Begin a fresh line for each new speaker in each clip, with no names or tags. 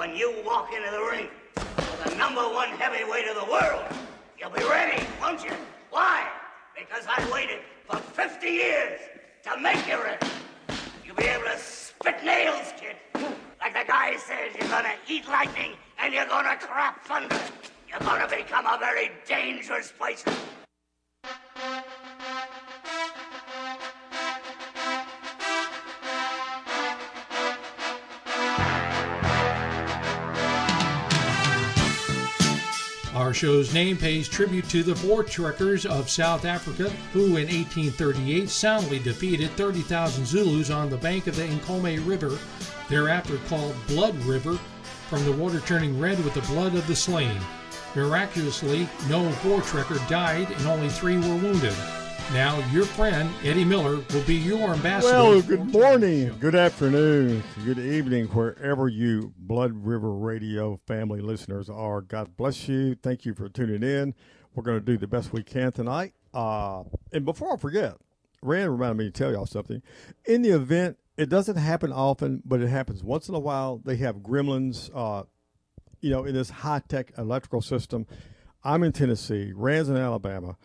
when you walk into the ring with the #1 heavyweight of the world, you'll be ready, won't you? Why? Because I waited for 50 years to make you ready. You'll be able to spit nails, kid. Like the guy says, you're gonna eat lightning and you're gonna crap thunder. You're gonna become a very dangerous person.
Our show's name pays tribute to the Voortrekkers of South Africa, who in 1838 soundly defeated 30,000 Zulus on the bank of the Nkomo River, thereafter called Blood River, from the water turning red with the blood of the slain. Miraculously, no Voortrekker died and only 3 were wounded. Now, your friend, Eddie Miller, will be your ambassador.
Well, good morning, good afternoon, good evening, wherever you Blood River Radio family listeners are. God bless you. Thank you for tuning in. We're going to do the best we can tonight. And before I forget, Rand reminded me to tell y'all something. In the event, it doesn't happen often, but it happens once in a while. They have gremlins, in this high-tech electrical system. I'm in Tennessee. Rand's in Alabama.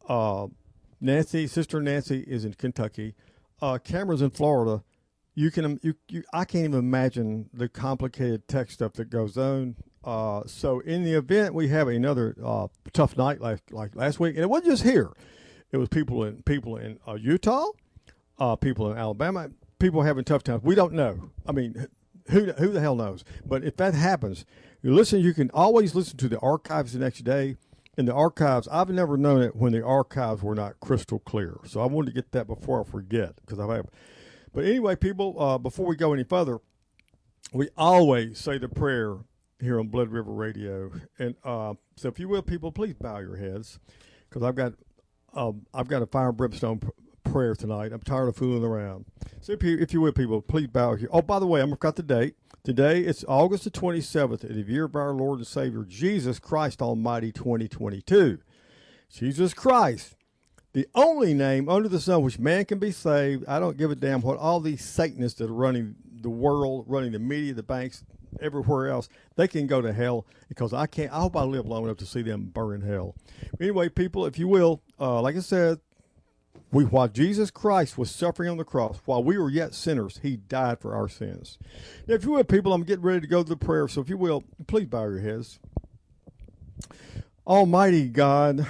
Sister Nancy is in Kentucky. Cameron's in Florida. I can't even imagine the complicated tech stuff that goes on. So in the event, we have another tough night like last week, and it wasn't just here. It was people in Utah, people in Alabama, people having tough times. We don't know. I mean, who the hell knows? But if that happens, you can always listen to the archives the next day. In the archives, I've never known it when the archives were not crystal clear. So I wanted to get that before I forget, because I have. But anyway, people, before we go any further, we always say the prayer here on Blood River Radio. And so if you will, people, please bow your heads, because I've got a fire and brimstone prayer tonight. I'm tired of fooling around. So if you will, people, please bow here. Oh, by the way, I forgot the date. Today, it's August the 27th, in the year of our Lord and Savior, Jesus Christ Almighty 2022. Jesus Christ, the only name under the sun which man can be saved. I don't give a damn what all these Satanists that are running the world, running the media, the banks, everywhere else, they can go to hell, because I can't. I hope I live long enough to see them burn in hell. Anyway, people, if you will, like I said, while Jesus Christ was suffering on the cross, while we were yet sinners, he died for our sins. Now, if you will, people, I'm getting ready to go to the prayer. So if you will, please bow your heads. Almighty God,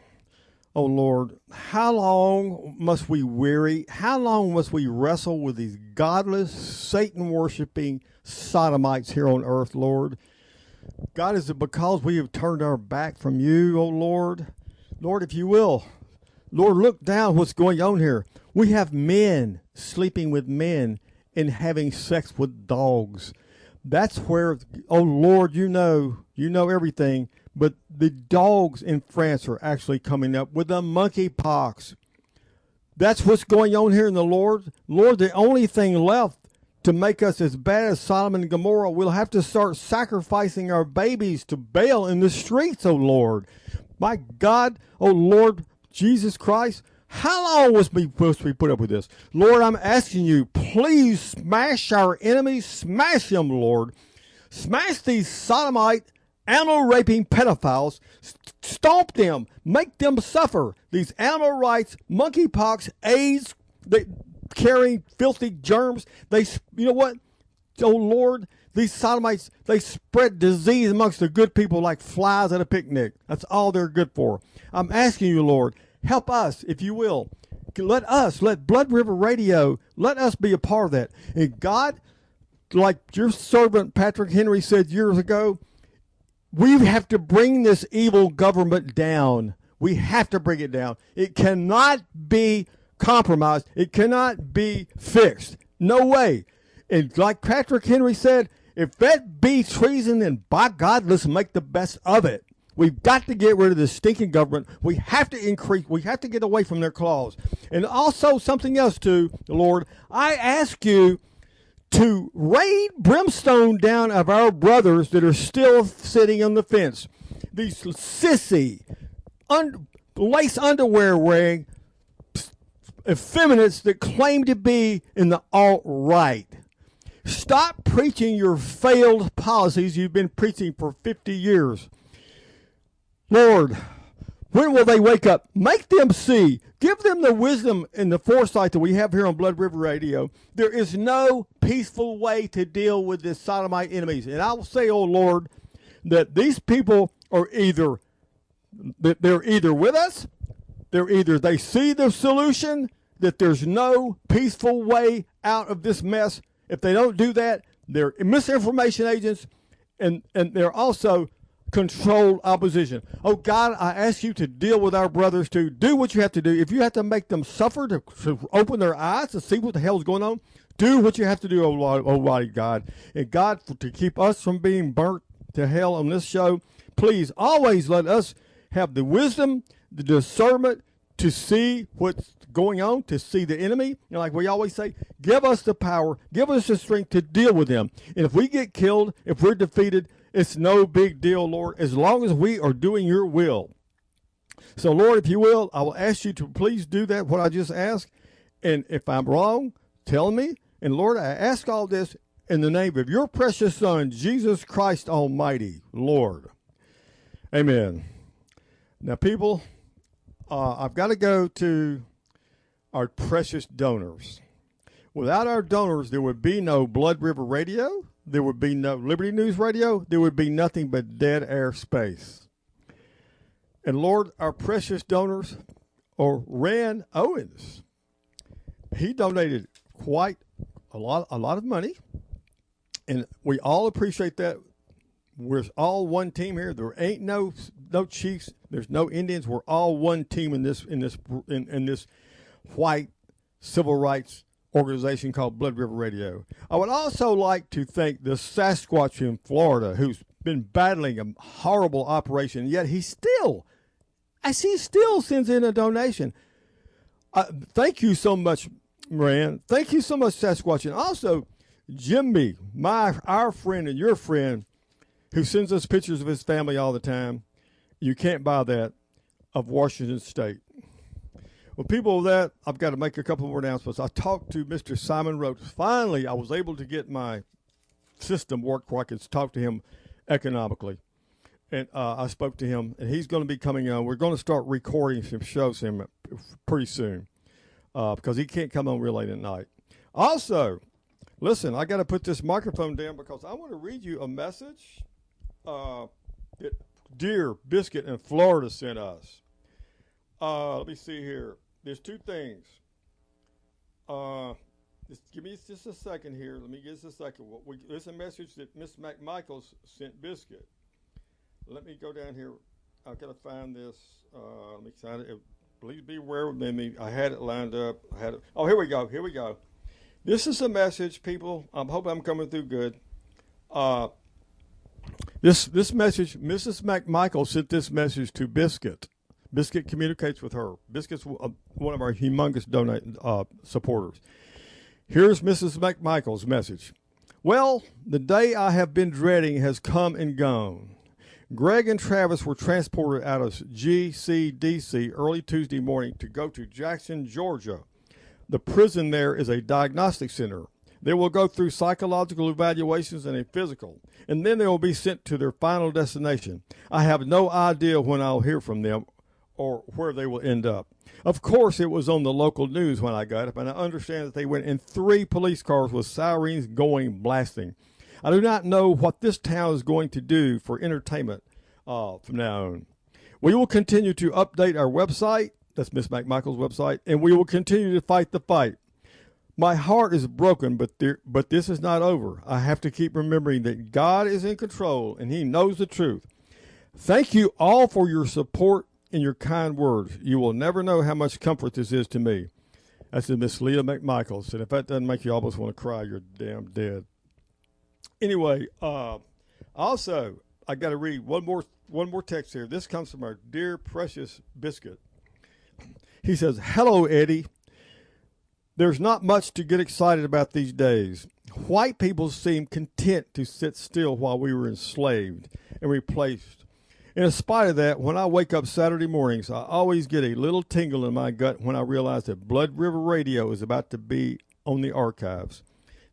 oh Lord, how long must we weary? How long must we wrestle with these godless, Satan-worshiping sodomites here on earth, Lord? God, is it because we have turned our back from you, oh Lord? Lord, if you will, Lord, look down what's going on here. We have men sleeping with men and having sex with dogs. That's where, oh Lord, you know everything. But the dogs in France are actually coming up with the monkeypox. That's what's going on here in the Lord. Lord, the only thing left to make us as bad as Sodom and Gomorrah, we'll have to start sacrificing our babies to Baal in the streets, oh Lord. My God, oh Lord, Jesus Christ, how long was we supposed to be put up with this? Lord, I'm asking you, please smash our enemies, smash them, Lord. Smash these sodomite, animal-raping pedophiles, stomp them, make them suffer. These animal rights, monkeypox, AIDS, they carrying filthy germs. You know what? Oh, Lord, these sodomites, they spread disease amongst the good people like flies at a picnic. That's all they're good for. I'm asking you, Lord, help us, if you will. Let Blood River Radio, let us be a part of that. And God, like your servant Patrick Henry said years ago, we have to bring this evil government down. We have to bring it down. It cannot be compromised. It cannot be fixed. No way. And like Patrick Henry said, if that be treason, then by God, let's make the best of it. We've got to get rid of this stinking government. We have to get away from their claws. And also something else too, Lord, I ask you to rain brimstone down of our brothers that are still sitting on the fence. These sissy, lace underwear wearing effeminates that claim to be in the alt-right. Stop preaching your failed policies you've been preaching for 50 years. Lord, when will they wake up? Make them see. Give them the wisdom and the foresight that we have here on Blood River Radio. There is no peaceful way to deal with the sodomite enemies. And I will say, oh Lord, that these people are they're either with us, they see the solution, that there's no peaceful way out of this mess. If they don't do that, they're misinformation agents, and they're also controlled opposition. Oh God, I ask you to deal with our brothers, to do what you have to do. If you have to make them suffer to open their eyes to see what the hell's going on, do what you have to do, Almighty God. And God, to keep us from being burnt to hell on this show, please always let us have the wisdom, the discernment to see what's going on, to see the enemy. And like we always say, give us the power, give us the strength to deal with them. And if we get killed, if we're defeated, it's no big deal, Lord, as long as we are doing your will. So, Lord, if you will, I will ask you to please do that, what I just asked. And if I'm wrong, tell me. And, Lord, I ask all this in the name of your precious Son, Jesus Christ Almighty, Lord. Amen. Now, people, I've got to go to our precious donors. Without our donors, there would be no Blood River Radio. There would be no Liberty News Radio. There would be nothing but dead air space. And Lord, our precious donors are Rand Owens. He donated quite a lot of money, and we all appreciate that. We're all one team here. There ain't no chiefs. There's no Indians. We're all one team in this white civil rights organization called Blood River Radio. I would also like to thank the Sasquatch in Florida, who's been battling a horrible operation, yet he still sends in a donation. Thank you so much, Moran. Thank you so much, Sasquatch. And also, Jimmy, our friend and your friend, who sends us pictures of his family all the time. You can't buy that, of Washington State. Well, people of that, I've got to make a couple more announcements. I talked to Mr. Simon Rhodes. Finally, I was able to get my system work where I could talk to him economically. And I spoke to him, and he's going to be coming on. We're going to start recording some shows him pretty soon because he can't come on real late at night. Also, listen, I got to put this microphone down because I want to read you a message that Dear Biscuit in Florida sent us. Let me see here. There's two things. Just give me just a second here. Let me get just a second. There's a message that Miss McMichaels sent Biscuit. Let me go down here. I've got to find this. Let me find it. Please be aware with me. I had it lined up. Oh, here we go. Here we go. This is a message, people. I hope I'm coming through good. This message, Mrs. McMichael sent this message to Biscuit. Biscuit communicates with her. Biscuit's one of our humongous supporters. Here's Mrs. McMichael's message. Well, the day I have been dreading has come and gone. Greg and Travis were transported out of GCDC early Tuesday morning to go to Jackson, Georgia. The prison there is a diagnostic center. They will go through psychological evaluations and a physical, and then they will be sent to their final destination. I have no idea when I'll hear from them or where they will end up. Of course, it was on the local news when I got up, and I understand that they went in 3 police cars with sirens going blasting. I do not know what this town is going to do for entertainment from now on. We will continue to update our website, that's Miss McMichael's website, and we will continue to fight the fight. My heart is broken, but this is not over. I have to keep remembering that God is in control, and he knows the truth. Thank you all for your support and your kind words. You will never know how much comfort this is to me. That's Miss Leah McMichaels. And if that doesn't make you almost want to cry, you're damn dead. Anyway, also, I got to read one more text here. This comes from our dear, precious Biscuit. He says, Hello, Eddie. There's not much to get excited about these days. White people seem content to sit still while we were enslaved and replaced. And in spite of that, when I wake up Saturday mornings, I always get a little tingle in my gut when I realize that Blood River Radio is about to be on the archives.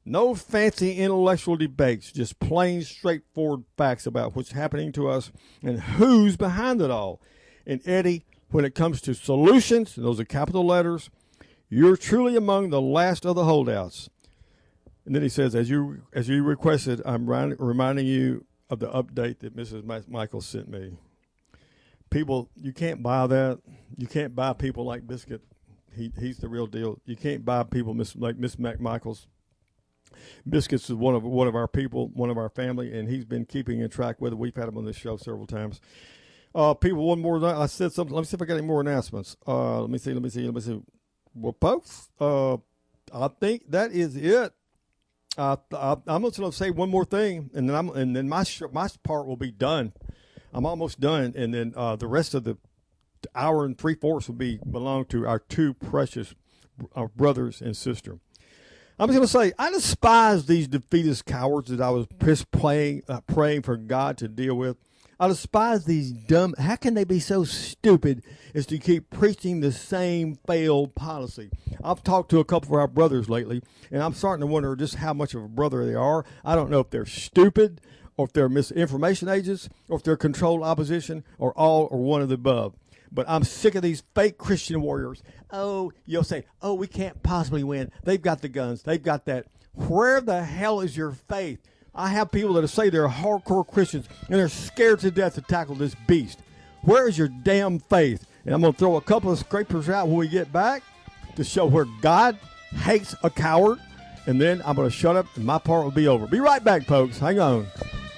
No fancy intellectual debates, just plain, straightforward facts about what's happening to us and who's behind it all. And Eddie, when it comes to solutions, and those are capital letters, you're truly among the last of the holdouts. And then he says, as you requested, I'm reminding you of the update that Mrs. Michael sent me. People, you can't buy that. You can't buy people like Biscuit. He's the real deal. You can't buy people like Miss McMichaels. Biscuits is one of our people, one of our family, and he's been keeping in track with it. We've had him on this show several times. People, one more. I said something. Let me see if I got any more announcements. Let me see. Well, folks, I think that is it. I'm going to say one more thing, and then my part will be done. I'm almost done, and then the rest of the hour and 3/4 will belong to our two precious brothers and sister. I'm just going to say, I despise these defeatist cowards that I was praying for God to deal with. I despise these dumb. How can they be so stupid as to keep preaching the same failed policy? I've talked to a couple of our brothers lately, and I'm starting to wonder just how much of a brother they are. I don't know if they're stupid, or if they're misinformation agents, or if they're controlled opposition, or all, or one of the above. But I'm sick of these fake Christian warriors. Oh, you'll say, oh, we can't possibly win. They've got the guns. They've got that. Where the hell is your faith? I have people that say they're hardcore Christians, and they're scared to death to tackle this beast. Where is your damn faith? And I'm going to throw a couple of scrapers out when we get back to show where God hates a coward. And then I'm going to shut up, and my part will be over. Be right back, folks. Hang on.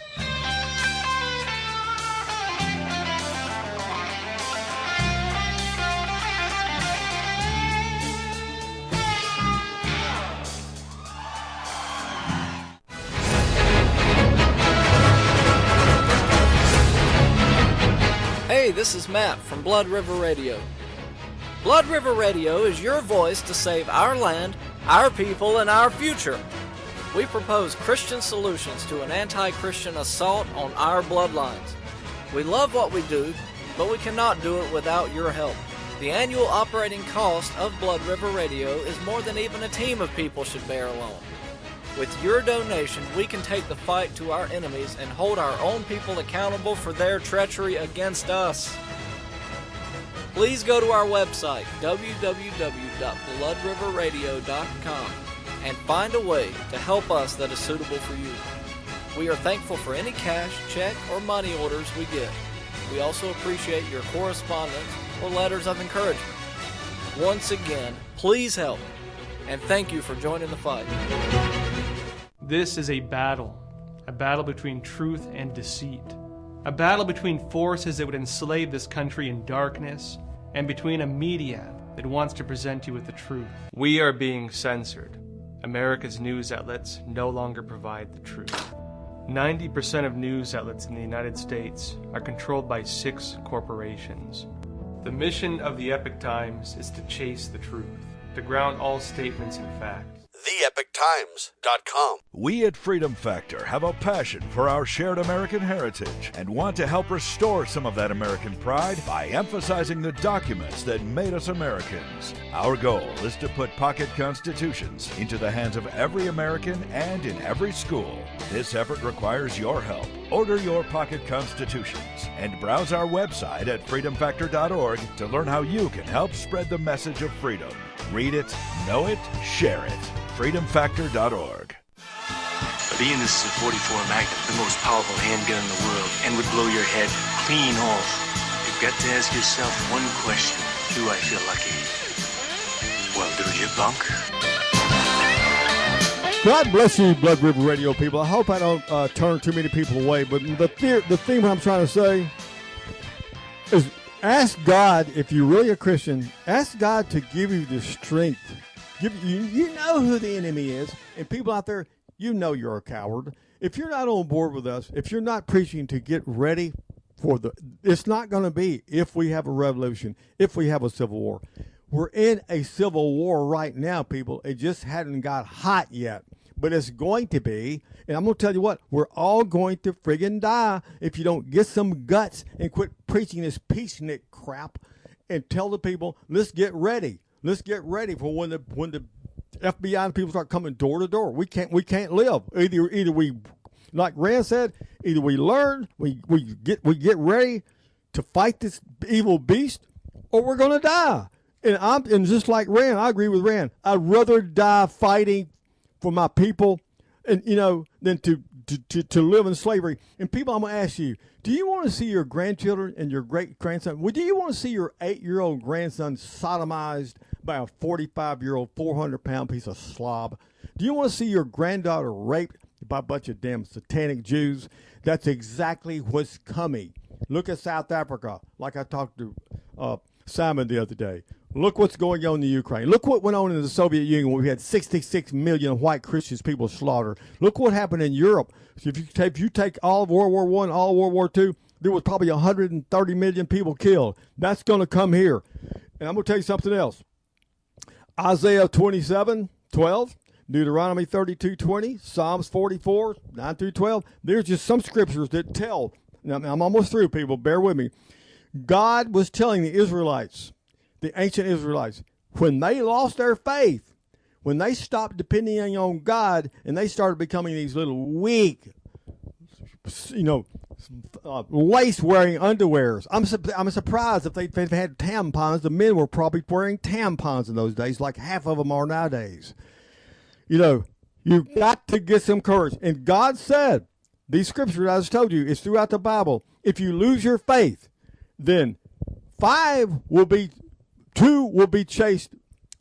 Hey, this is Matt from Blood River Radio. Blood River Radio is your voice to save our land, our people, and our future. We propose Christian solutions to an anti-Christian assault on our bloodlines. We love what we do, but we cannot do it without your help. The annual operating cost of Blood River Radio is more than even a team of people should bear alone. With your donation, we can take the fight to our enemies and hold our own people accountable for their treachery against us. Please go to our website, www.bloodriverradio.com, and find a way to help us that is suitable for you. We are thankful for any cash, check, or money orders we get. We also appreciate your correspondence or letters of encouragement. Once again, please help, and thank you for joining the fight.
This is a battle between truth and deceit, a battle between forces that would enslave this country in darkness, and between a media that wants to present you with the truth. We are being censored. America's news outlets no longer provide the truth. 90% of news outlets in the United States are controlled by 6 corporations. The mission of the Epoch Times is to chase the truth, to ground all statements in fact.
TheEpochTimes.com. We at Freedom Factor have a passion for our shared American heritage and want to help restore some of that American pride by emphasizing the documents that made us Americans. Our goal is to put pocket constitutions into the hands of every American and in every school. This effort requires your help. Order your pocket constitutions and browse our website at freedomfactor.org to learn how you can help spread the message of freedom. Read it, know it, share it. freedomfactor.org.
Being this is a .44 Magnum, the most powerful handgun in the world, and would blow your head clean off, you've got to ask yourself one question. Do I feel lucky? Well, do you, punk?
God bless you, Blood River Radio people. I hope I don't turn too many people away, but the thing I'm trying to say is ask God, if you're really a Christian, ask God to give you the strength. You know who the enemy is, and people out there, you know you're a coward. If you're not on board with us, if you're not preaching to get ready for it's not going to be if we have a revolution, if we have a civil war. We're in a civil war right now, people. It just hadn't got hot yet, but it's going to be. And I'm going to tell you what, we're all going to friggin' die if you don't get some guts and quit preaching this peacenik crap and tell the people, let's get ready. Let's get ready for when the FBI and people start coming door to door. We can't live. Either we, like Rand said, either we learn, we get ready to fight this evil beast, or we're going to die. And just like Rand, I agree with Rand. I'd rather die fighting for my people, and than to live in slavery. And people, I'm going to ask you: do you want to see your grandchildren and your great grandson? Do you want to see your 8-year-old grandson sodomized by a 45-year-old, 400-pound piece of slob? Do you want to see your granddaughter raped by a bunch of damn satanic Jews? That's exactly what's coming. Look at South Africa, like I talked to Simon the other day. Look what's going on in the Ukraine. Look what went on in the Soviet Union where we had 66 million white Christians people slaughtered. Look what happened in Europe. So if you take all of World War I, all of World War II, there was probably 130 million people killed. That's going to come here. And I'm going to tell you something else. Isaiah 27:12, Deuteronomy 32:20, Psalms 44, 9 through 12. There's just some scriptures that tell. Now, I'm almost through, people. Bear with me. God was telling the Israelites, the ancient Israelites, when they lost their faith, when they stopped depending on God and they started becoming these little weak, lace-wearing underwears. I'm surprised if they've had tampons. The men were probably wearing tampons in those days, like half of them are nowadays. You've got to get some courage. And God said, these scriptures I just told you, it's throughout the Bible. If you lose your faith, then 2 will be chased.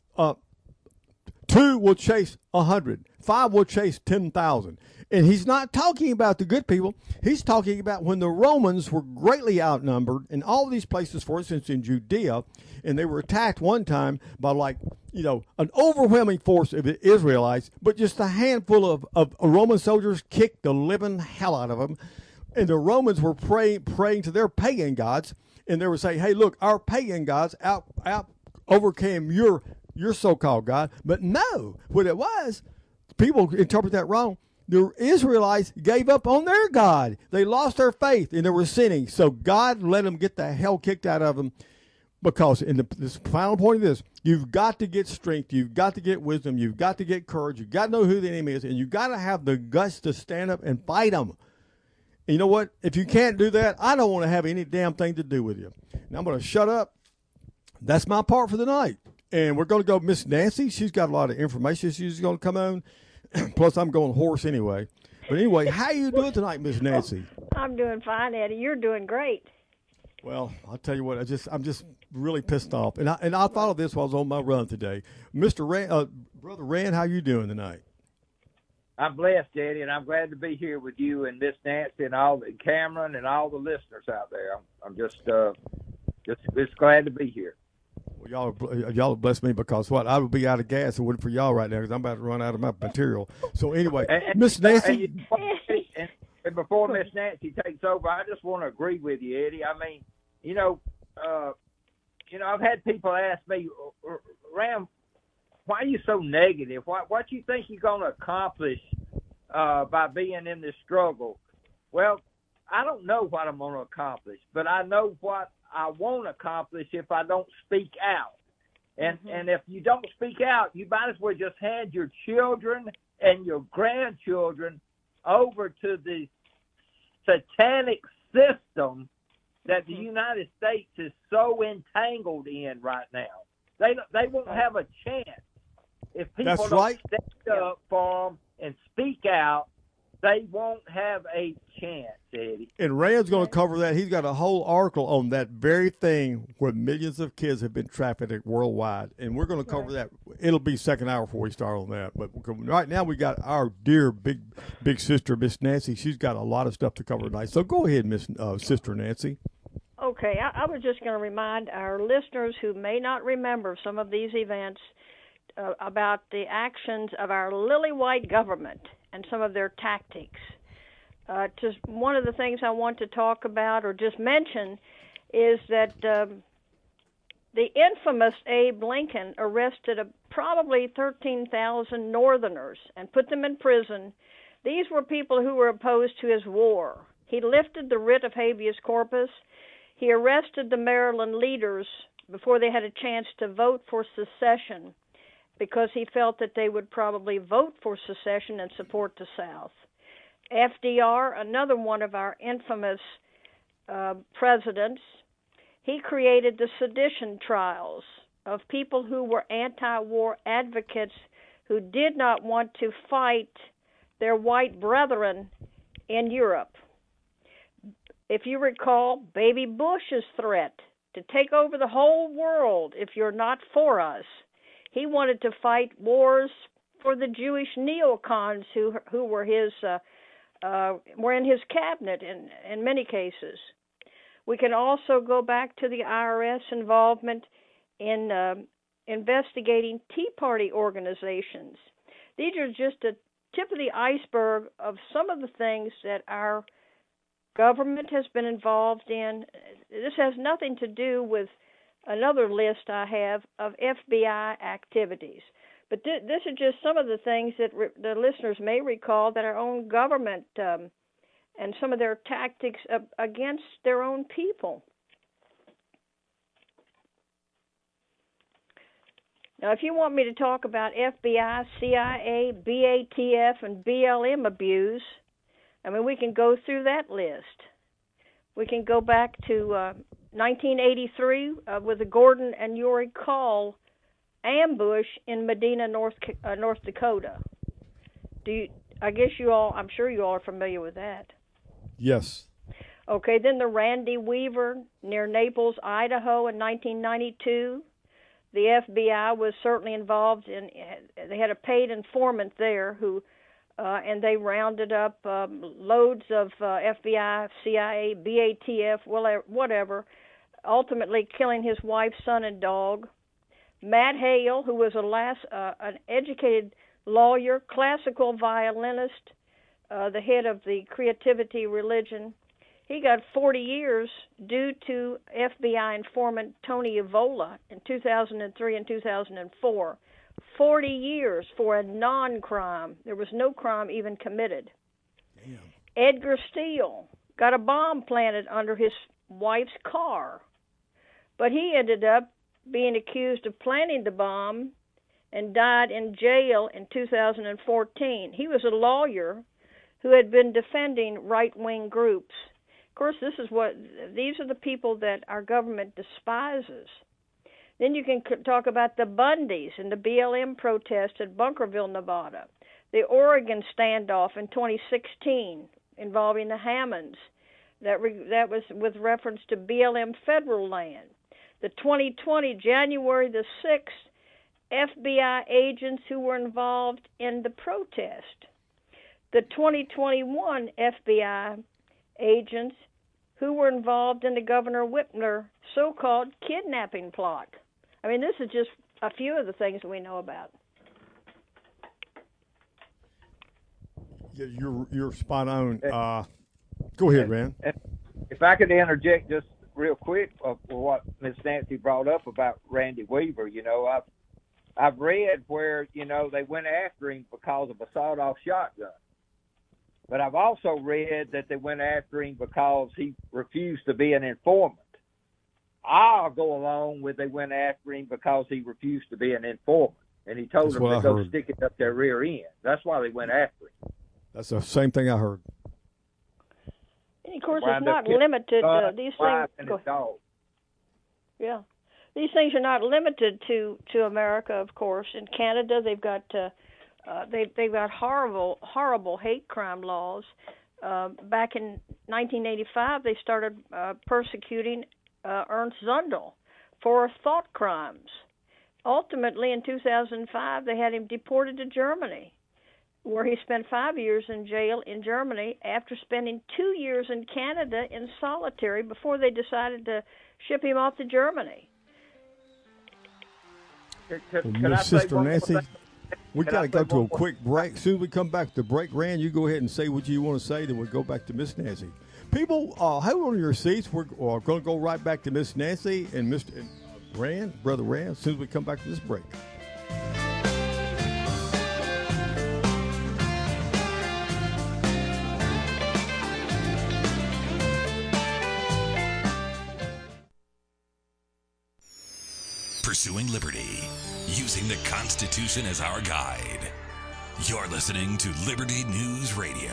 2 will chase 100. 5 will chase 10,000. And he's not talking about the good people. He's talking about when the Romans were greatly outnumbered in all these places, for instance, in Judea, and they were attacked one time by an overwhelming force of the Israelites, but just a handful of Roman soldiers kicked the living hell out of them. And the Romans were praying to their pagan gods, and they were saying, hey, look, our pagan gods out overcame your so-called God. But no, what it was, people interpret that wrong. The Israelites gave up on their God. They lost their faith, and they were sinning. So God let them get the hell kicked out of them, because this final point of this, you've got to get strength. You've got to get wisdom. You've got to get courage. You've got to know who the enemy is, and you've got to have the guts to stand up and fight them. And you know what? If you can't do that, I don't want to have any damn thing to do with you. Now I'm going to shut up. That's my part for the night. And we're going to go Miss Nancy. She's got a lot of information she's going to come on. Plus, I'm going hoarse anyway. But anyway, how you doing tonight, Miss Nancy?
I'm doing fine, Eddie. You're doing great.
Well, I'll tell you what. I'm just really pissed off. And I thought of this while I was on my run today. Mr. Rand, Brother Rand, how you doing tonight?
I'm blessed, Eddie, and I'm glad to be here with you and Miss Nancy and all the Cameron and all the listeners out there. I'm just glad to be here.
Well, y'all bless me, because what, I would be out of gas if it wasn't for y'all right now, because I'm about to run out of my material. So anyway, Miss Nancy.
And before Miss Nancy takes over, I just want to agree with you, Eddie. I mean, I've had people ask me, Ram, why are you so negative? What do you think you're going to accomplish by being in this struggle? Well, I don't know what I'm going to accomplish, but I know what I won't accomplish if I don't speak out. And if you don't speak out, you might as well just hand your children and your grandchildren over to the satanic system that the United States is so entangled in right now. They won't have a chance if people don't stand up for them and speak out. They won't have a chance, Eddie.
And Rand's going to cover that. He's got a whole article on that very thing where millions of kids have been trafficked worldwide. And we're going to cover that. It'll be second hour before we start on that. But right now we got our dear big sister, Miss Nancy. She's got a lot of stuff to cover tonight. So go ahead, Miss Sister Nancy.
Okay, I was just going to remind our listeners who may not remember some of these events about the actions of our lily-white government and some of their tactics. Just one of the things I want to talk about or just mention is that the infamous Abe Lincoln arrested probably 13,000 Northerners and put them in prison. These were people who were opposed to his war. He lifted the writ of habeas corpus. He arrested the Maryland leaders before they had a chance to vote for secession. because he felt that they would probably vote for secession and support the South. FDR, another one of our infamous presidents, he created the sedition trials of people who were anti-war advocates who did not want to fight their white brethren in Europe. If you recall, Baby Bush's threat to take over the whole world if you're not for us. He wanted to fight wars for the Jewish neocons who were were in his cabinet in many cases. We can also go back to the IRS involvement in investigating Tea Party organizations. These are just a tip of the iceberg of some of the things that our government has been involved in. This has nothing to do with another list I have of FBI activities. But this is just some of the things that the listeners may recall that our own government and some of their tactics against their own people. Now, if you want me to talk about FBI, CIA, BATF, and BLM abuse, I mean, we can go through that list. We can go back to 1983 with the Gordon and Uri Call ambush in Medina, North Dakota. I'm sure you all are familiar with that.
Yes.
Okay, then the Randy Weaver near Naples, Idaho in 1992. The FBI was certainly involved they had a paid informant there and they rounded up loads of FBI, CIA, BATF, whatever, ultimately killing his wife, son, and dog. Matt Hale, who was an educated lawyer, classical violinist, the head of the Creativity Religion, he got 40 years due to FBI informant Tony Evola in 2003 and 2004. 40 years for a non-crime. There was no crime even committed. Damn. Edgar Steele got a bomb planted under his wife's car, but he ended up being accused of planting the bomb and died in jail in 2014. He was a lawyer who had been defending right-wing groups. Of course, these are the people that our government despises. Then you can talk about the Bundys and the BLM protest at Bunkerville, Nevada, the Oregon standoff in 2016 involving the Hammonds. That was with reference to BLM federal land. The 2020, January the 6th, FBI agents who were involved in the protest. The 2021 FBI agents who were involved in the Governor Whitmer so-called kidnapping plot. I mean, this is just a few of the things that we know about.
Yeah, you're spot on. Go ahead, Rand.
If I could interject just real quick for what Miss Nancy brought up about Randy Weaver, I've read where they went after him because of a sawed-off shotgun, but I've also read that they went after him because he refused to be an informant. I'll go along with they went after him because he refused to be an informant, and he told them to go stick it up their rear end. That's why they went after him.
That's the same thing I heard.
And of course, it's not limited. These things. Yeah, these things are not limited to America. Of course, in Canada, they've got horrible hate crime laws. Back in 1985, they started persecuting Ernst Zundel for thought crimes. Ultimately, in 2005, they had him deported to Germany, where he spent 5 years in jail in Germany after spending 2 years in Canada in solitary before they decided to ship him off to Germany.
Miss Sister Nancy, we got to go to a quick break. As soon as we come back to break, Rand, you go ahead and say what you want to say, then we'll go back to Miss Nancy. People, hold on to your seats. We're going to go right back to Miss Nancy and Mr. Rand, Brother Rand, as soon as we come back to this break.
pursuing liberty, using the Constitution as our guide. You're listening to Liberty News Radio.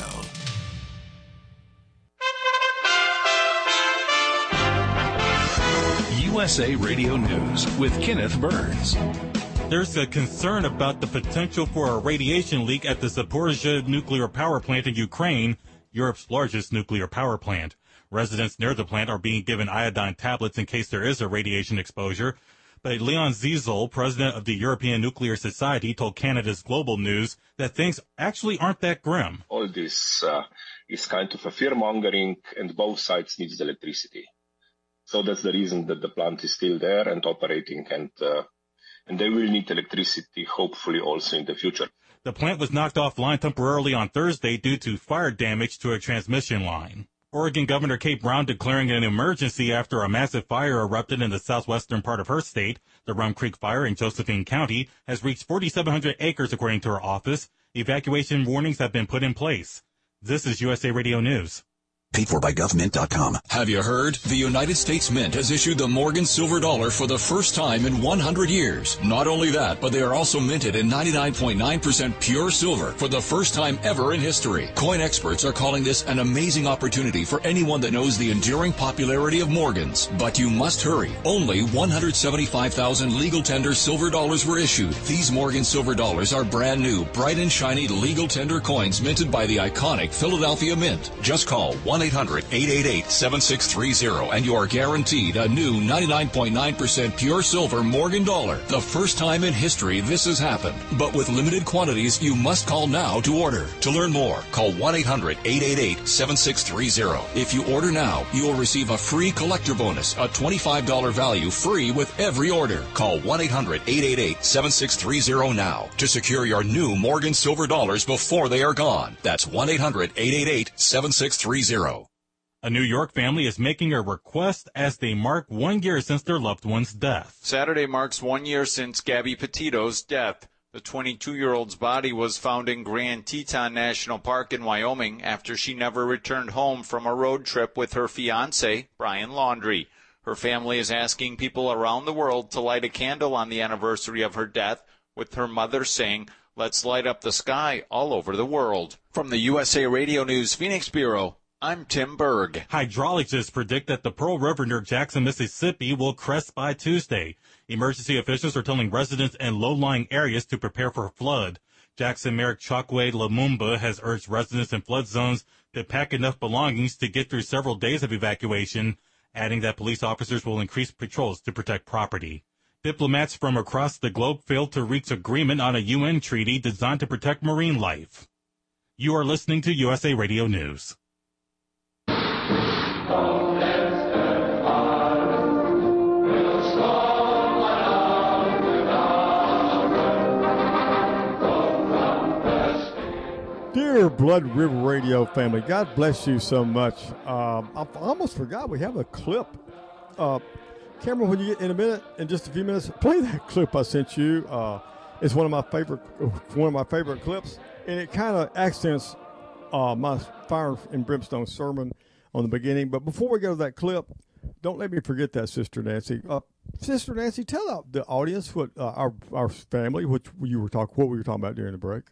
USA Radio News with Kenneth Burns.
There's a concern about the potential for a radiation leak at the Zaporizhzhia nuclear power plant in Ukraine, Europe's largest nuclear power plant. Residents near the plant are being given iodine tablets in case there is a radiation exposure. But Leon Ziesel, president of the European Nuclear Society, told Canada's Global News that things actually aren't that grim.
All this is kind of a fear-mongering, and both sides need the electricity. So that's the reason that the plant is still there and operating, and they will need electricity, hopefully also in the future.
The plant was knocked offline temporarily on Thursday due to fire damage to a transmission line. Oregon Governor Kate Brown declaring an emergency after a massive fire erupted in the southwestern part of her state. The Rum Creek Fire in Josephine County has reached 4,700 acres, according to her office. Evacuation warnings have been put in place. This is USA Radio News.
Paid for by government.com.
Have you heard? The United States Mint has issued the Morgan Silver Dollar for the first time in 100 years. Not only that, but they are also minted in 99.9% pure silver for the first time ever in history. Coin experts are calling this an amazing opportunity for anyone that knows the enduring popularity of Morgans. But you must hurry. Only 175,000 legal tender silver dollars were issued. These Morgan Silver Dollars are brand new, bright and shiny legal tender coins minted by the iconic Philadelphia Mint. Just call 1-800-888-7630 and you are guaranteed a new 99.9% pure silver Morgan dollar. The first time in history this has happened. But with limited quantities, you must call now to order. To learn more, call 1-800-888-7630. If you order now, you will receive a free collector bonus, a $25 value free with every order. Call 1-800-888-7630 now to secure your new Morgan Silver Dollars before they are gone. That's 1-800-888-7630.
A New York family is making a request as they mark 1 year since their loved one's death.
Saturday marks 1 year since Gabby Petito's death. The 22-year-old's body was found in Grand Teton National Park in Wyoming after she never returned home from a road trip with her fiancé, Brian Laundrie. Her family is asking people around the world to light a candle on the anniversary of her death, with her mother saying, "Let's light up the sky all over the world." From the USA Radio News Phoenix Bureau, I'm Tim Berg.
Hydrologists predict that the Pearl River near Jackson, Mississippi will crest by Tuesday. Emergency officials are telling residents in low-lying areas to prepare for a flood. Jackson Mayor Chokwe Lumumba has urged residents in flood zones to pack enough belongings to get through several days of evacuation, adding that police officers will increase patrols to protect property. Diplomats from across the globe failed to reach agreement on a UN treaty designed to protect marine life. You are listening to USA Radio News.
Dear Blood River Radio family, God bless you so much. I almost forgot we have a clip. Cameron, when you get in a minute, in just a few minutes, play that clip I sent you. It's one of my favorite clips, and it kind of accents my fire and brimstone sermon on the beginning. But before we go to that clip, don't let me forget that, Sister Nancy. Sister Nancy, tell the audience what our family, what we were talking about during the break.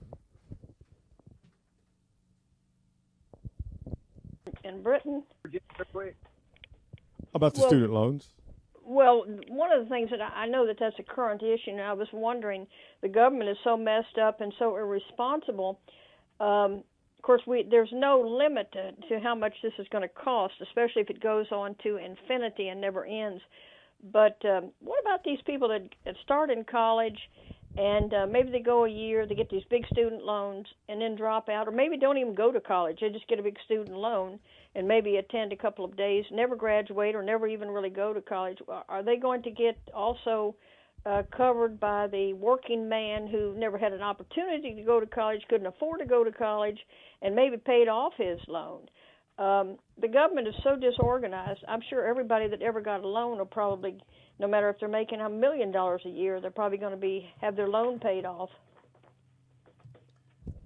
In Britain,
about the student loans.
Well, one of the things that I know that's a current issue, and I was wondering, the government is so messed up and so irresponsible. Of course, there's no limit to how much this is going to cost, especially if it goes on to infinity and never ends. But what about these people that start in college and maybe they go a year, they get these big student loans and then drop out, or maybe don't even go to college. They just get a big student loan and maybe attend a couple of days, never graduate or never even really go to college. Are they going to get also covered by the working man who never had an opportunity to go to college, couldn't afford to go to college, and maybe paid off his loan? The government is so disorganized. I'm sure everybody that ever got a loan will probably, no matter if they're making $1 million a year, they're probably going to have their loan paid off.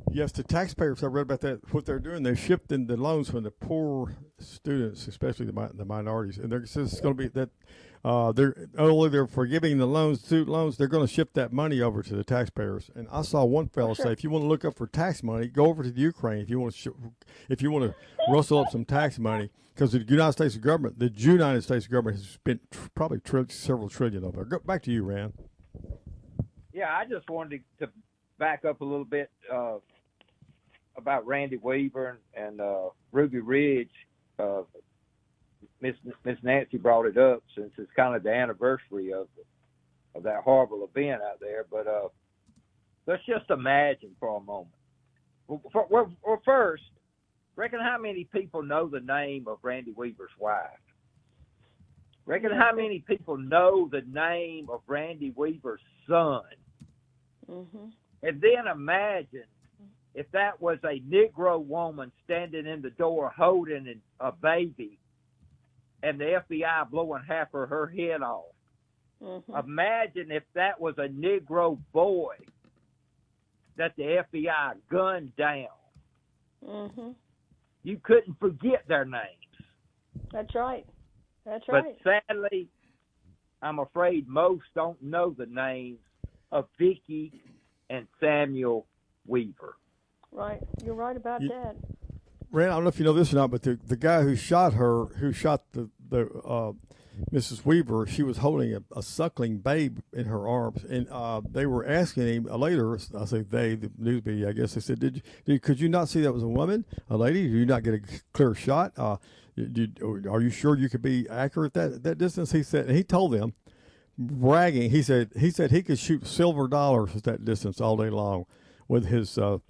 Yes, the taxpayers. I read about that. What they're doing, they're shifting the loans from the poor students, especially the minorities, and it's going to be that they're forgiving the loans, student loans. They're going to shift that money over to the taxpayers. And I saw one fellow say, if you want to look up for tax money, go over to the Ukraine. If you want to rustle up some tax money, because the United States government has spent probably several trillion over there. Go back to you, Rand.
Yeah, I just wanted to back up a little bit about Randy Weaver and Ruby Ridge. Miss Nancy brought it up since it's kind of the anniversary of that horrible event out there. But let's just imagine for a moment. Well, first, reckon how many people know the name of Randy Weaver's wife? Reckon how many people know the name of Randy Weaver's son? Mm-hmm. And then imagine if that was a Negro woman standing in the door holding a baby and the FBI blowing half of her head off. Mm-hmm. Imagine if that was a Negro boy that the FBI gunned down. Mm-hmm. You couldn't forget their names.
That's right. That's right.
But sadly, I'm afraid most don't know the names of Vicki and Samuel Weaver.
Right. You're right about that.
Rand, I don't know if you know this or not, but the guy who shot the Mrs. Weaver, she was holding a suckling babe in her arms, and they were asking him later. I say they, the news media, I guess. They said, could you not see that was a woman, a lady? Did you not get a clear shot? Are you sure you could be accurate that distance? He said, and he told them, bragging. He said he could shoot silver dollars at that distance all day long with his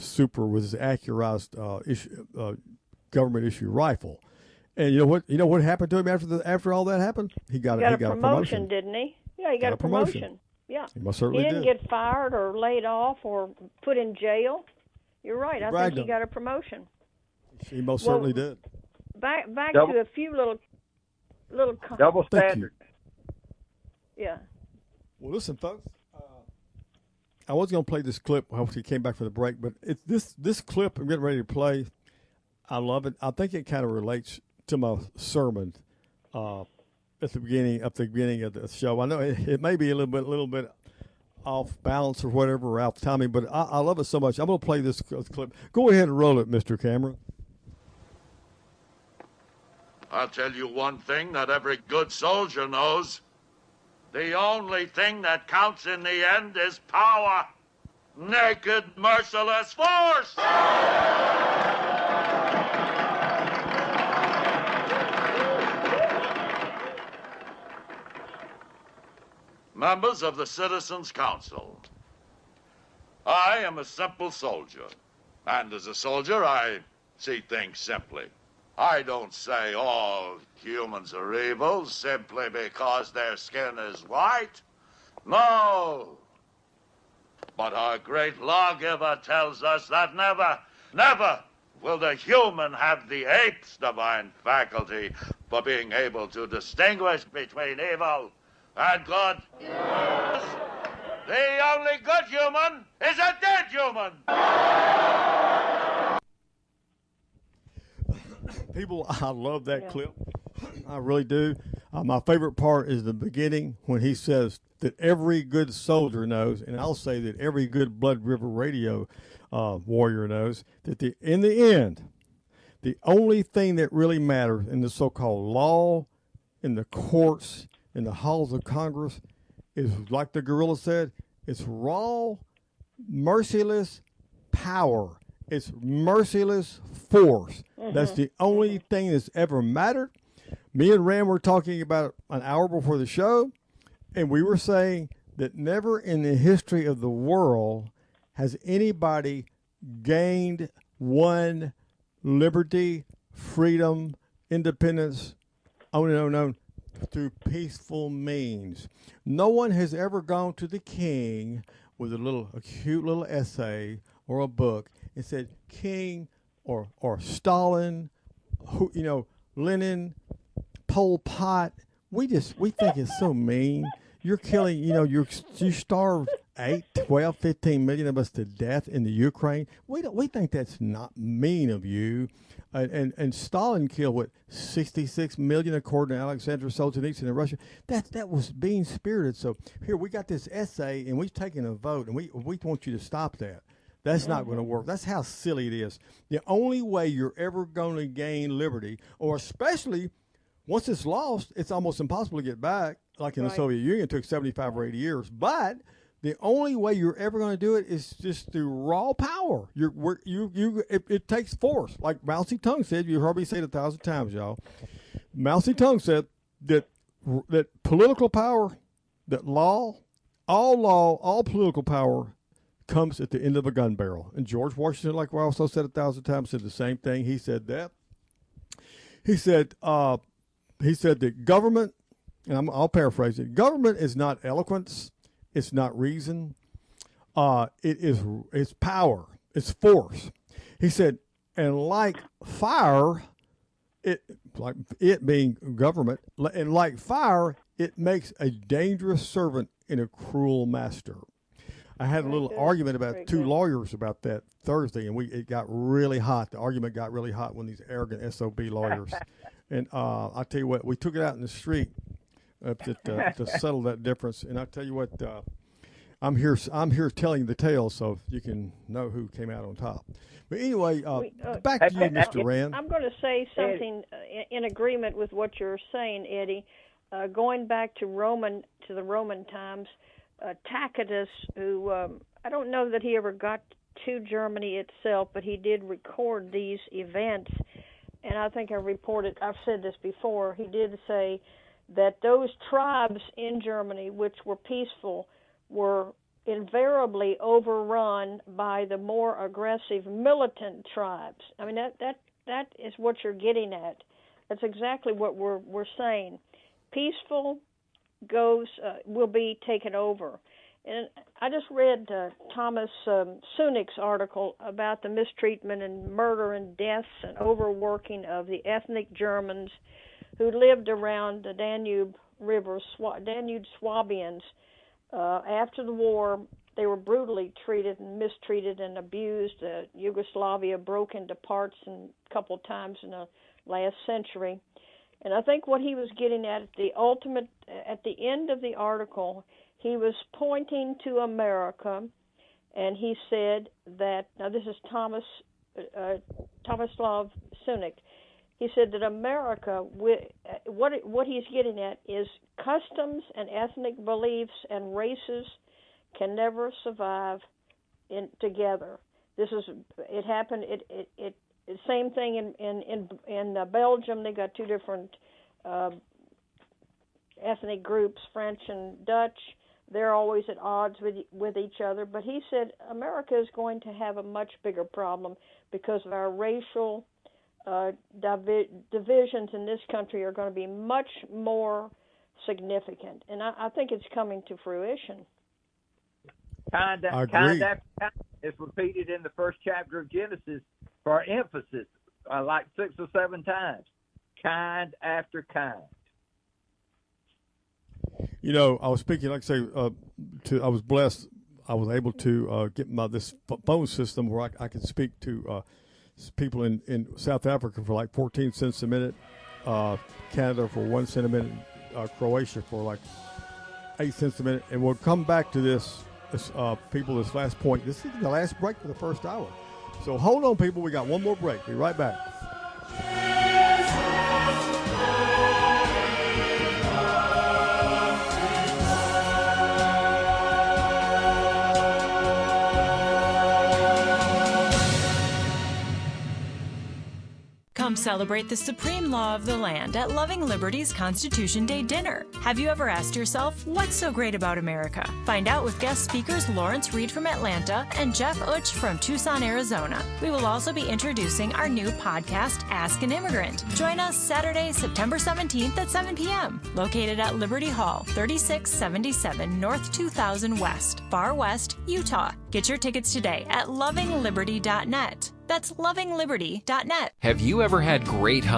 Accurized government issue rifle. And you know what happened to him after all that happened? He got a promotion,
didn't he? Yeah, he got a promotion. Yeah,
he most certainly
didn't get fired or laid off or put in jail. You're right. I think he got a promotion.
He most certainly did.
Back to a few little
double standard.
Yeah.
Well, listen, folks. I was going to play this clip once he came back from the break, but it's this clip I'm getting ready to play. I love it. I think it kind of relates to my sermon at the beginning of the show. I know it may be a little bit off balance or whatever, or off timing, but I love it so much. I'm going to play this clip. Go ahead and roll it, Mr. Cameron.
I'll tell you one thing that every good soldier knows. The only thing that counts in the end is power. Naked, merciless force! Members of the Citizens Council, I am a simple soldier, and as a soldier, I see things simply. I don't say all humans are evil simply because their skin is white. No. But our great lawgiver tells us that never will the human have the ape's divine faculty for being able to distinguish between evil and good. Yes. The only good human is a dead human.
People, I love that clip. I really do. My favorite part is the beginning when he says that every good soldier knows, and I'll say that every good Blood River Radio warrior knows, that in the end, the only thing that really matters in the so-called law, in the courts, in the halls of Congress, is, like the gorilla said, it's raw, merciless power. It's merciless force. Mm-hmm. That's the only thing that's ever mattered. Me and Ram were talking about an hour before the show, and we were saying that never in the history of the world has anybody gained won liberty, freedom, independence, on through peaceful means. No one has ever gone to the king with a cute little essay or a book and said, King or Stalin, Lenin, Pol Pot, we think it's so mean. You're killing, you starved 8, 12, 15 million of us to death in the Ukraine. We think that's not mean of you. And Stalin killed 66 million according to Alexander Solzhenitsyn in Russia. That was being spirited. So here we got this essay and we've taken a vote and we want you to stop that. That's not going to work. That's how silly it is. The only way you're ever going to gain liberty, or especially once it's lost, it's almost impossible to get back. Like in the Soviet Union, it took 75 or 80 years. But the only way you're ever going to do it is just through raw power. It takes force. Like Mao Zedong said, you heard me say it 1,000 times, y'all. Mao Zedong said that political power, that all political power comes at the end of a gun barrel. And George Washington, like I also said 1,000 times, said the same thing. He said that. He said that government, and I'll paraphrase it, government is not eloquence. It's not reason. It's power. It's force. He said, and like fire, it being government, and like fire, it makes a dangerous servant and a cruel master. I had a little argument about two lawyers about that Thursday, and it got really hot. The argument got really hot when these arrogant SOB lawyers. And I'll tell you what, we took it out in the street to settle that difference. And I'll tell you what, I'm here telling the tale so you can know who came out on top. But anyway, back to you, Mr. Rand.
I'm going to say something in agreement with what you're saying, Eddie. Going back to the Roman times, Tacitus, who I don't know that he ever got to Germany itself, but he did record these events. And I think I've said this before, he did say that those tribes in Germany which were peaceful were invariably overrun by the more aggressive militant tribes. I mean, that is what you're getting at. That's exactly what we're saying. Peaceful will be taken over. And I just read Thomas Sunik's article about the mistreatment and murder and deaths and overworking of the ethnic Germans who lived around the Danube River, Danube Swabians. After the war, they were brutally treated and mistreated and abused. Yugoslavia broke into parts a couple times in the last century. And I think what he was getting at the end of the article, he was pointing to America, and he said that, now this is Tomislav Sunik, he said that America, what he's getting at is customs and ethnic beliefs and races can never survive together. It happened, same thing in Belgium. They got two different ethnic groups, French and Dutch. They're always at odds with each other. But he said America is going to have a much bigger problem because of our racial divisions in this country are going to be much more significant. And I think it's coming to fruition.
Kind after kind is repeated in the first chapter of Genesis for emphasis, like 6 or 7 times. Kind after kind.
You know, I was speaking, like I say, I was blessed. I was able to get this phone system where I could speak to people in South Africa for like 14 cents a minute, Canada for 1 cent a minute, Croatia for like 8 cents a minute. And we'll come back to this last point. This is the last break for the first hour. So hold on, people. We got one more break. Be right back.
Come celebrate the supreme law of the land at Loving Liberty's Constitution Day dinner. Have you ever asked yourself, what's so great about America? Find out with guest speakers Lawrence Reed from Atlanta and Jeff Utsch from Tucson, Arizona. We will also be introducing our new podcast, Ask an Immigrant. Join us Saturday, September 17th at 7 p.m. Located at Liberty Hall, 3677 North 2000 West, Far West, Utah. Get your tickets today at lovingliberty.net. That's lovingliberty.net.
Have you ever had great honey?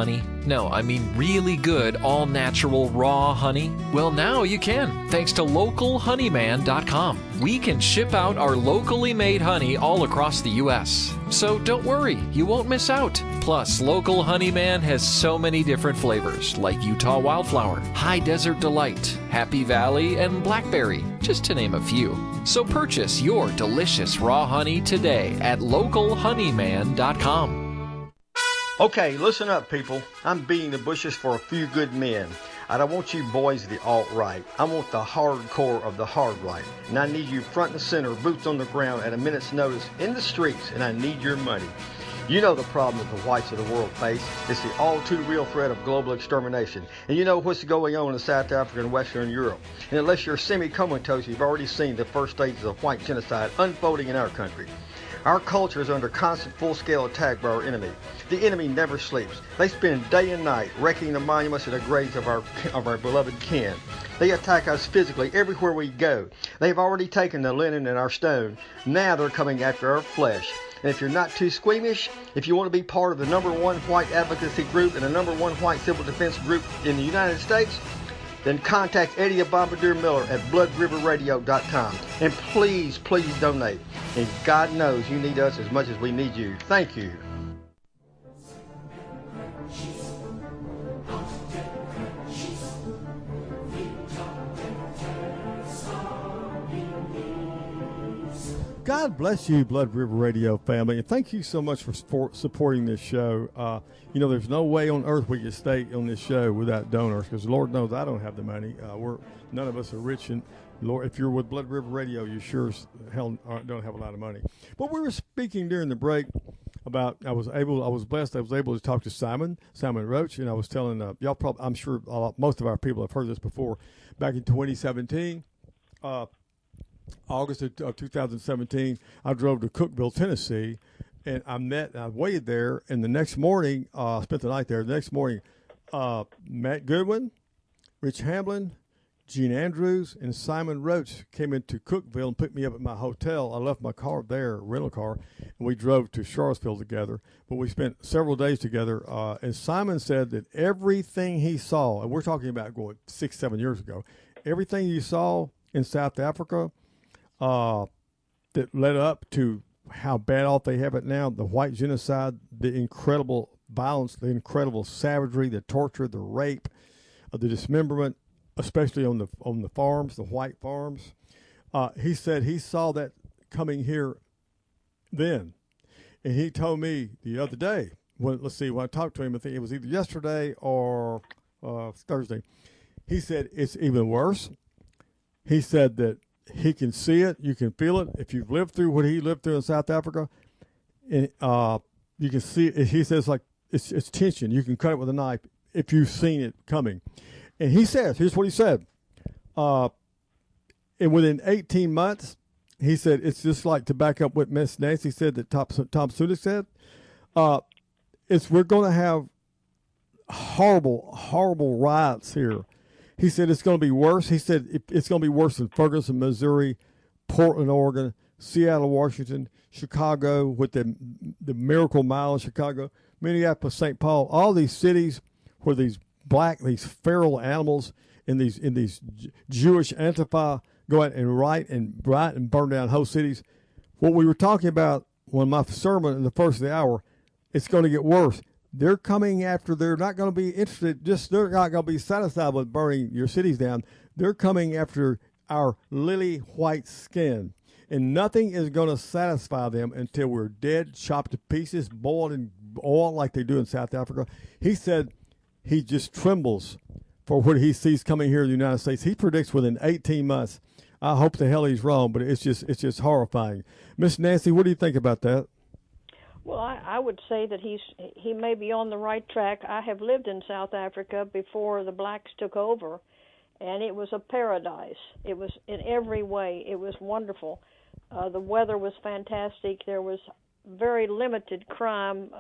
No, I mean really good, all-natural, raw honey? Well, now you can, thanks to localhoneyman.com. We can ship out our locally made honey all across the U.S. So don't worry, you won't miss out. Plus, Local Honeyman has so many different flavors, like Utah Wildflower, High Desert Delight, Happy Valley, and Blackberry, just to name a few. So purchase your delicious raw honey today at localhoneyman.com.
Okay, listen up, people. I'm beating the bushes for a few good men. I don't want you boys of the alt-right. I want the hardcore of the hard right. And I need you front and center, boots on the ground at a minute's notice in the streets, and I need your money. You know the problem that the whites of the world face. It's the all-too-real threat of global extermination. And you know what's going on in South Africa and Western Europe. And unless you're semi-comatose, you've already seen the first stages of white genocide unfolding in our country. Our culture is under constant full-scale attack by our enemy. The enemy never sleeps. They spend day and night wrecking the monuments and the graves of our beloved kin. They attack us physically everywhere we go. They've already taken the linen and our stone. Now they're coming after our flesh. And if you're not too squeamish, if you want to be part of the #1 white advocacy group and the #1 white civil defense group in the United States, then contact Eddie Bombardier Miller at bloodriverradio.com. And please, please donate. And God knows you need us as much as we need you. Thank you. God bless you, Blood River Radio family, and thank you so much for supporting this show. You know, there's no way on earth we could stay on this show without donors, because Lord knows I don't have the money. None of us are rich, and Lord, if you're with Blood River Radio, you sure as hell don't have a lot of money. But we were speaking during the break about I was blessed. I was able to talk to Simon Roach, and I was telling y'all probably, I'm sure most of our people have heard this before. Back in 2017. August of 2017, I drove to Cookeville, Tennessee, and I waited there, and the next morning, spent the night there. The next morning, Matt Goodwin, Rich Hamblin, Gene Andrews, and Simon Roach came into Cookeville and picked me up at my hotel. I left my car there, rental car, and we drove to Charlottesville together. But we spent several days together, and Simon said that everything he saw, and we're talking about going 6-7 years ago, everything you saw in South Africa, that led up to how bad off they have it now, the white genocide, the incredible violence, the incredible savagery, the torture, the rape, the dismemberment, especially on the farms, the white farms. He said he saw that coming here then. And he told me the other day, when I talked to him, I think it was either yesterday or Thursday, he said it's even worse. He said that he can see it, you can feel it. If you've lived through what he lived through in South Africa, and you can see it. He says, like, it's tension. You can cut it with a knife if you've seen it coming. And he says, here's what he said. And within 18 months, he said, it's just like, to back up what Miss Nancy said that Tom Sudik said, we're going to have horrible, horrible riots here. He said it's going to be worse. He said it's going to be worse than Ferguson, Missouri, Portland, Oregon, Seattle, Washington, Chicago with the Miracle Mile in Chicago, Minneapolis, St. Paul, all these cities where these feral animals in these Jewish Antifa go out and riot and burn down whole cities. What we were talking about when my sermon in the first of the hour, it's going to get worse. They're coming after, they're not going to be interested, they're not going to be satisfied with burning your cities down. They're coming after our lily white skin. And nothing is going to satisfy them until we're dead, chopped to pieces, boiled in oil like they do in South Africa. He said he just trembles for what he sees coming here in the United States. He predicts within 18 months. I hope the hell he's wrong, but it's just horrifying. Miss Nancy, what do you think about that?
Well, I would say that he may be on the right track. I have lived in South Africa before the blacks took over, and it was a paradise. It was, in every way, it was wonderful. The weather was fantastic. There was very limited crime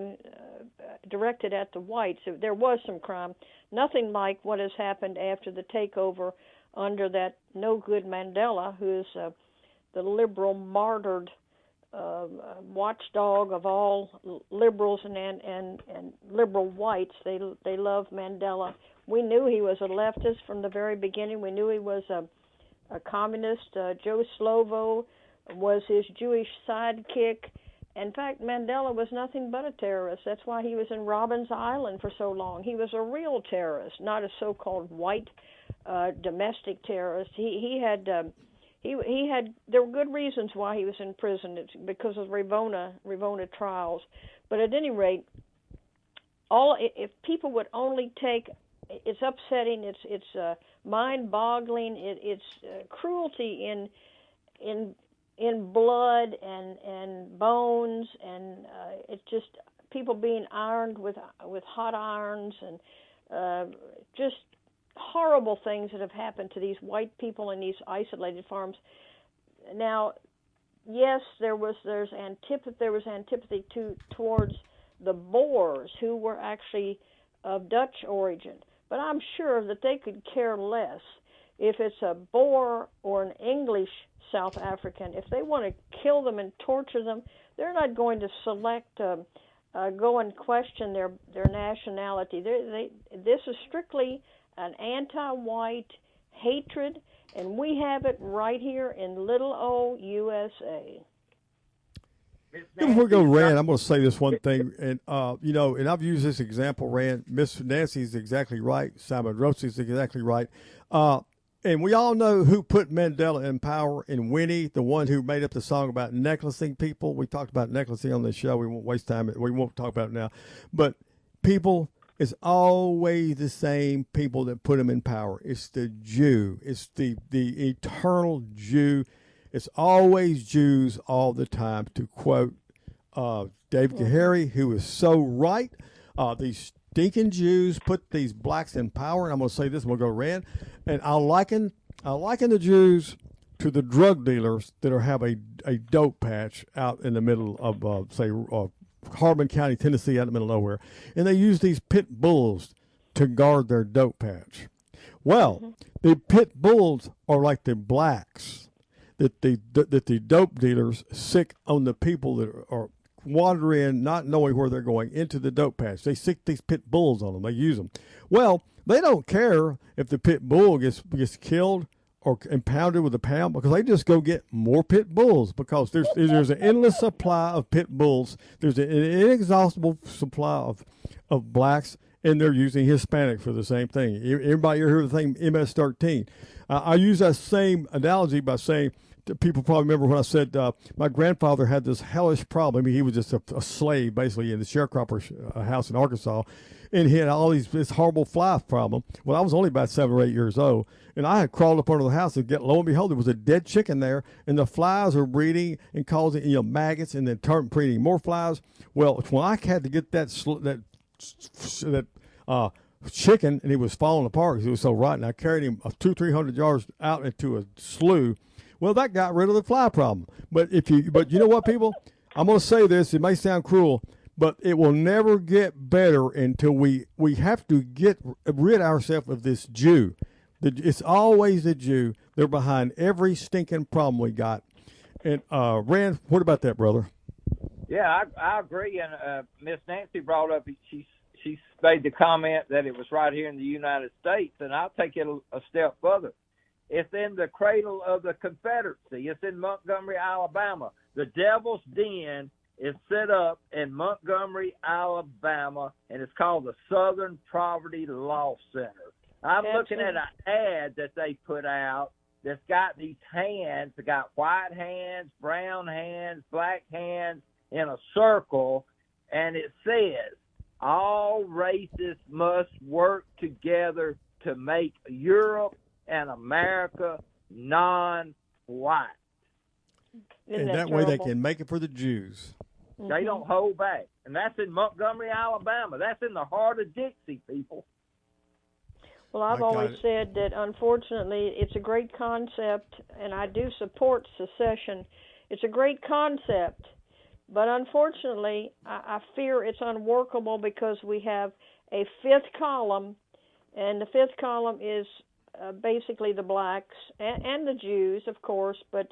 directed at the whites. There was some crime, nothing like what has happened after the takeover under that no-good Mandela, who is the liberal martyred watchdog of all liberals and liberal whites. They love Mandela. We knew he was a leftist from the very beginning. We knew he was a communist. Joe Slovo was his Jewish sidekick. In fact, Mandela was nothing but a terrorist. That's why he was in Robbins Island for so long. He was a real terrorist, not a so-called white domestic terrorist. He had there were good reasons why he was in prison. It's because of Ravona trials. But at any rate, if people would only take, it's upsetting. It's mind-boggling. It's cruelty in blood and bones, and it's just people being ironed with hot irons, and just horrible things that have happened to these white people in these isolated farms. Now, yes, there was antipathy towards the Boers, who were actually of Dutch origin, but I'm sure that they could care less if it's a Boer or an English South African. If they want to kill them and torture them, they're not going to select, go and question their nationality. This is strictly an anti-white hatred, and we have it right here in little old USA.
Before we go, Rand, I'm going to say this one thing, and and I've used this example, Rand. Miss Nancy's exactly right. Simon Rossi's exactly right. And we all know who put Mandela in power, and Winnie, the one who made up the song about necklacing people. We talked about necklacing on the show. We won't waste time. We won't talk about it now. But people, it's always the same people that put him in power. It's the Jew. It's the eternal Jew. It's always Jews all the time, to quote David Kahari, who is so right. These stinking Jews put these blacks in power, and I'm going to say this, and we'll go Rand. And I liken the Jews to the drug dealers that have a dope patch out in the middle of, say, Harbin County, Tennessee, out in the middle of nowhere. And they use these pit bulls to guard their dope patch. Well, the pit bulls are like the blacks that the dope dealers sick on the people that are wandering, not knowing where they're going, into the dope patch. They sick these pit bulls on them. They use them. Well, they don't care if the pit bull gets killed or impounded with a pound, because they just go get more pit bulls, because there's an endless supply of pit bulls. There's an inexhaustible supply of blacks, and they're using Hispanic for the same thing. Everybody hear the thing MS-13. I use that same analogy by saying, people probably remember when I said my grandfather had this hellish problem. I mean, he was just a slave, basically, in the sharecropper house in Arkansas, and he had this horrible fly problem. Well, I was only about 7 or 8 years old, and I had crawled up under the house, and lo and behold, there was a dead chicken there, and the flies were breeding and causing maggots, and then breeding more flies. Well, when I had to get that chicken, and he was falling apart because he was so rotten, I carried him 200-300 yards out into a slough. Well, that got rid of the fly problem. But you know what, people? I'm going to say this. It may sound cruel, but it will never get better until we have to get rid ourselves of this Jew. It's always the Jew. They're behind every stinking problem we got. And Rand, what about that, brother?
Yeah, I agree. And Miss Nancy brought up, she made the comment that it was right here in the United States, and I'll take it a step further. It's in the cradle of the Confederacy. It's in Montgomery, Alabama. The Devil's Den is set up in Montgomery, Alabama, and it's called the Southern Poverty Law Center. I'm looking at an ad that they put out that's got these hands. They got white hands, brown hands, black hands in a circle, and it says, all races must work together to make Europe and America non-white.
And that way they can make it for the Jews.
They don't hold back. And that's in Montgomery, Alabama. That's in the heart of Dixie, people.
Well, I've always said that, unfortunately, it's a great concept, and I do support secession. It's a great concept, but unfortunately, I fear it's unworkable because we have a fifth column, and the fifth column is basically the blacks and the Jews, of course, but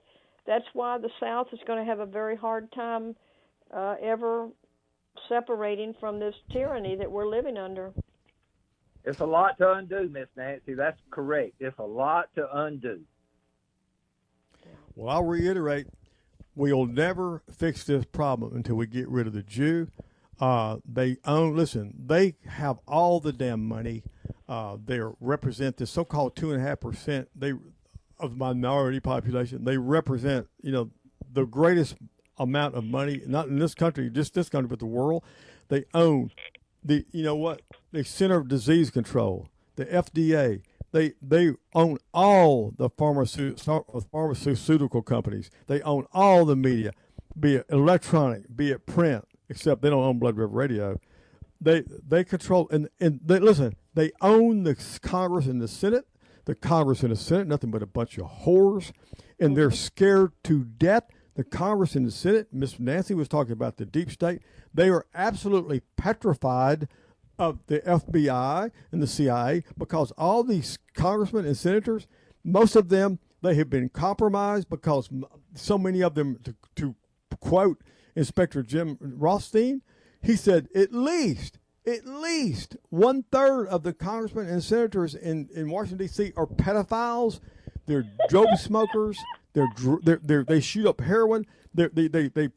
that's why the South is going to have a very hard time ever separating from this tyranny that we're living under.
It's a lot to undo, Miss Nancy. That's correct. It's a lot to undo.
Well, I'll reiterate, we'll never fix this problem until we get rid of the Jew. They have all the damn money. They represent the so-called 2.5% of the minority population. They represent, the greatest amount of money, not in this country, just this country, but the world. They own the Center of Disease Control, the FDA. They own all the pharmaceutical companies. They own all the media, be it electronic, be it print, except they don't own Blood River Radio. They control, and they own the Congress and the Senate. The Congress and the Senate, nothing but a bunch of whores, and they're scared to death. The Congress and the Senate, Miss Nancy was talking about the deep state. They are absolutely petrified of the FBI and the CIA because all these congressmen and senators, most of them, they have been compromised because so many of them, to quote Inspector Jim Rothstein, he said at least 1/3 of the congressmen and senators in Washington, D.C. are pedophiles. They're dope smokers. They shoot up heroin. They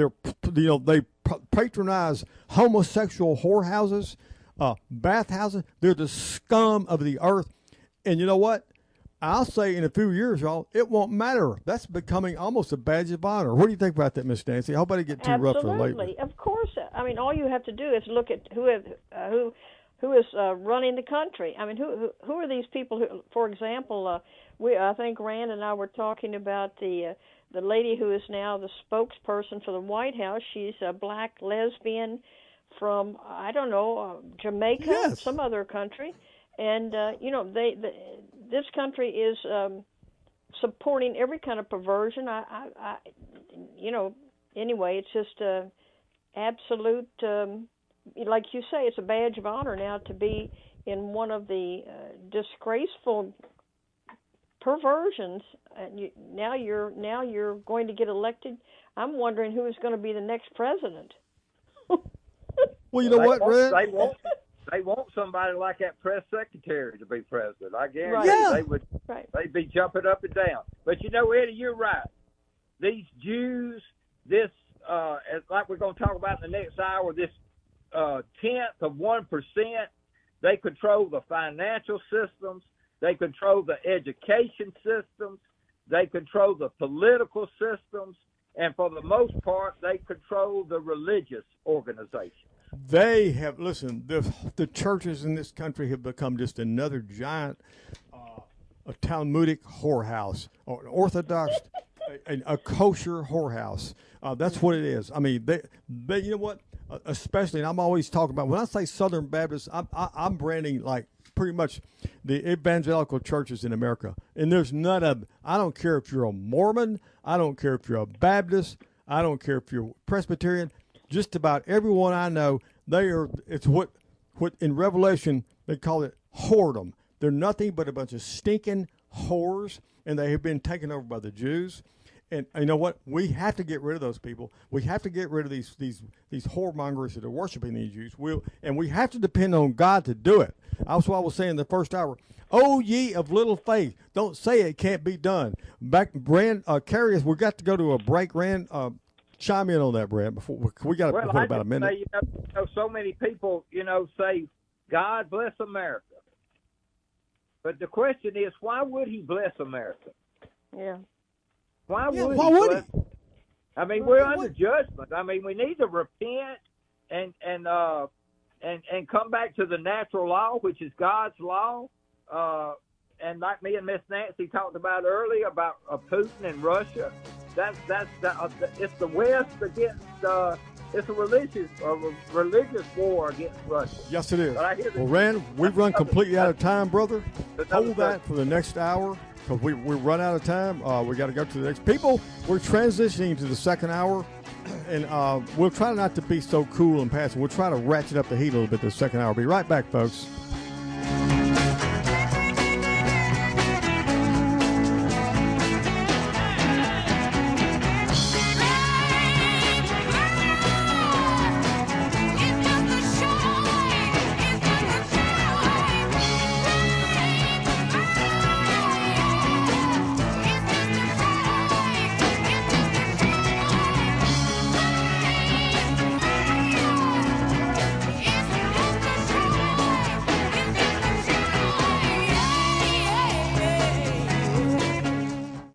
patronize homosexual whorehouses, bathhouses. They're the scum of the earth. And you know what? I'll say in a few years, y'all, it won't matter. That's becoming almost a badge of honor. What do you think about that, Miss Nancy? I hope I didn't get too rough for late.
Absolutely. Of course. I mean, all you have to do is look at who is running the country. I mean, who are these people who, for example, I think Rand and I were talking about the lady who is now the spokesperson for the White House. She's a black lesbian from, I don't know, Jamaica, some other country. And, this country is supporting every kind of perversion. Anyway, it's just absolute, like you say, it's a badge of honor now to be in one of the disgraceful perversions. Now you're going to get elected. I'm wondering who is going to be the next president.
Well, you know what, Red?
They want somebody like that press secretary to be president. I guarantee they'd be jumping up and down. But Eddie, you're right. These Jews, this like we're going to talk about in the next hour, this 0.1%, they control the financial systems, they control the education systems, they control the political systems, and for the most part, they control the religious organizations.
They have, the churches in this country have become just another giant a Talmudic whorehouse, or an Orthodox, a kosher whorehouse. That's what it is. I mean, they you know what? Especially, and I'm always talking about, when I say Southern Baptist, I'm branding like pretty much the evangelical churches in America. And there's none of, I don't care if you're a Mormon, I don't care if you're a Baptist, I don't care if you're Presbyterian. Just about everyone I know, it's what in Revelation they call it whoredom. They're nothing but a bunch of stinking whores, and they have been taken over by the Jews. And you know what? We have to get rid of those people. We have to get rid of these whoremongers that are worshiping these Jews. And we have to depend on God to do it. That's what I was saying in the first hour. Oh, ye of little faith, don't say it can't be done. Back, Brand, Carrie, we got to go to a break. Rand, chime in on that, Brad. Before we got to put about a minute.
Say, so many people, say, God bless America. But the question is, why would He bless America?
Yeah.
Why would he? I mean, we're under judgment. I mean, we need to repent and come back to the natural law, which is God's law. And like me and Miss Nancy talked about earlier about Putin and Russia, it's the West against it's a religious war against Russia.
Yes, it is. Well, Rand, we've run completely out of time, brother. Hold that for the next hour. Because we run out of time. We got to go to the next. People, we're transitioning to the second hour, and we'll try not to be so cool and passive. We'll try to ratchet up the heat a little bit this second hour. Be right back, folks.